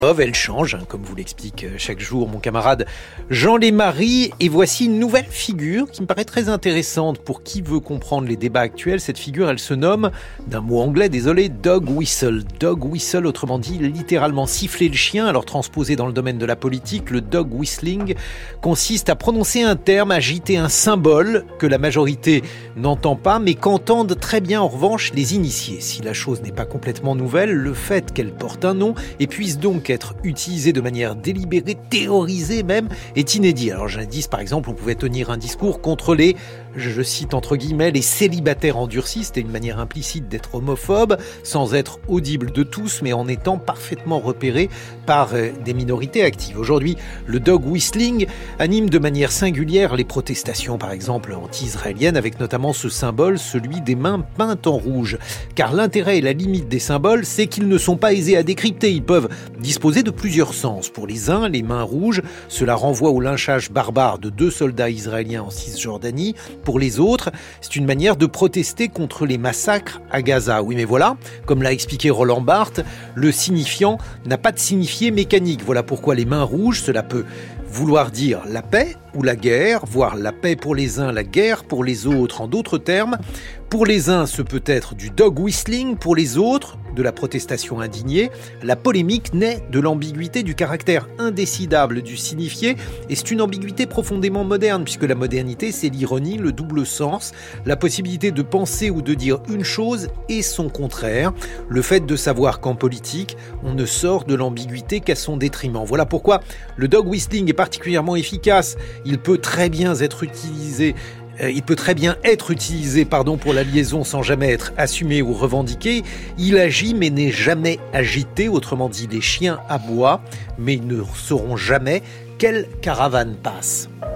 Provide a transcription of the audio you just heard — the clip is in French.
Elle change, comme vous l'explique chaque jour mon camarade Jean Lémarie. Et voici une nouvelle figure qui me paraît très intéressante pour qui veut comprendre les débats actuels. Cette figure, elle se nomme, d'un mot anglais, désolé, dog whistle. Dog whistle, autrement dit, littéralement siffler le chien. Alors transposé dans le domaine de la politique, le dog whistling consiste à prononcer un terme, agiter un symbole que la majorité n'entend pas, mais qu'entendent très bien en revanche les initiés. Si la chose n'est pas complètement nouvelle, le fait qu'elle porte un nom et puisse donc être utilisé de manière délibérée, théorisée même, est inédit. Alors jadis, par exemple, on pouvait tenir un discours contre les, je cite entre guillemets, les célibataires endurcis. C'était une manière implicite d'être homophobe, sans être audible de tous, mais en étant parfaitement repéré par des minorités actives. Aujourd'hui, le dog whistling anime de manière singulière les protestations, par exemple, anti-israéliennes, avec notamment ce symbole, celui des mains peintes en rouge. Car l'intérêt et la limite des symboles, c'est qu'ils ne sont pas aisés à décrypter. Ils peuvent disposer de plusieurs sens. Pour les uns, les mains rouges, cela renvoie au lynchage barbare de 2 soldats israéliens en Cisjordanie. Pour les autres, c'est une manière de protester contre les massacres à Gaza. Oui, mais voilà, comme l'a expliqué Roland Barthes, le signifiant n'a pas de signifié mécanique. Voilà pourquoi les mains rouges, cela peut vouloir dire la paix ou la guerre, voire la paix pour les uns, la guerre pour les autres. En d'autres termes, pour les uns, ce peut être du dog whistling, pour les autres, de la protestation indignée. La polémique naît de l'ambiguïté du caractère indécidable du signifié, et c'est une ambiguïté profondément moderne, puisque la modernité, c'est l'ironie, le double sens, la possibilité de penser ou de dire une chose et son contraire, le fait de savoir qu'en politique, on ne sort de l'ambiguïté qu'à son détriment. Voilà pourquoi le dog whistling est particulièrement efficace. Il peut très bien être utilisé pour la liaison sans jamais être assumé ou revendiqué. Il agit mais n'est jamais agité, autrement dit les chiens aboient, mais ils ne sauront jamais quelle caravane passe.